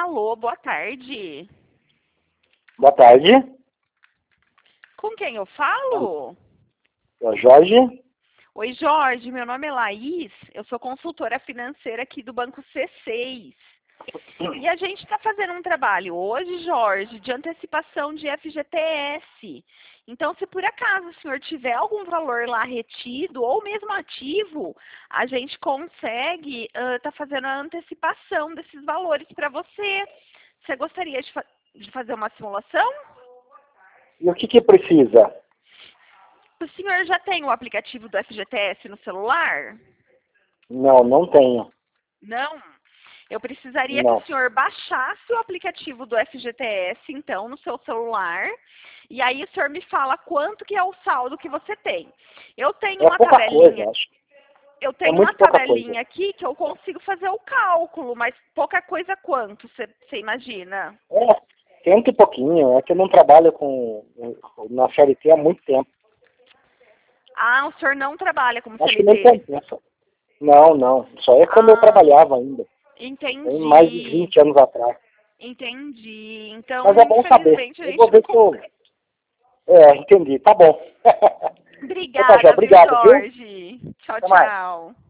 Alô, boa tarde. Boa tarde. Com quem eu falo? É o Jorge. Oi, Jorge, meu nome é Laís, eu sou consultora financeira aqui do Banco C6. E a gente está fazendo um trabalho hoje, Jorge, de antecipação de FGTS. Então, se por acaso o senhor tiver algum valor lá retido ou mesmo ativo, a gente consegue tá fazendo a antecipação desses valores para você. Você gostaria de fazer uma simulação? E o que precisa? O senhor já tem o aplicativo do FGTS no celular? Não, não tenho. Não? Eu precisaria que Não. o senhor baixasse o aplicativo do FGTS, então, no seu celular. E aí o senhor me fala quanto que é o saldo que você tem. Eu tenho É uma pouca tabelinha. coisa, acho. Eu É tenho uma muito pouca coisa. tabelinha aqui que eu consigo fazer o cálculo, mas pouca coisa quanto, você imagina? É, cento e pouquinho. É que eu não trabalho na CLT há muito tempo. Ah, o senhor não trabalha como Acho que nem CLT. compensa. Não, não. Só é quando eu trabalhava ainda. Tem mais de Entendi. 20 anos atrás. Entendi. Então, Mas é bom saber. infelizmente, a Eu gente vou não ver se eu... consegue. Entendi. Tá bom. Então tá, Obrigada, Jó. viu, Obrigado, viu? Jorge? Tchau, Até mais. tchau.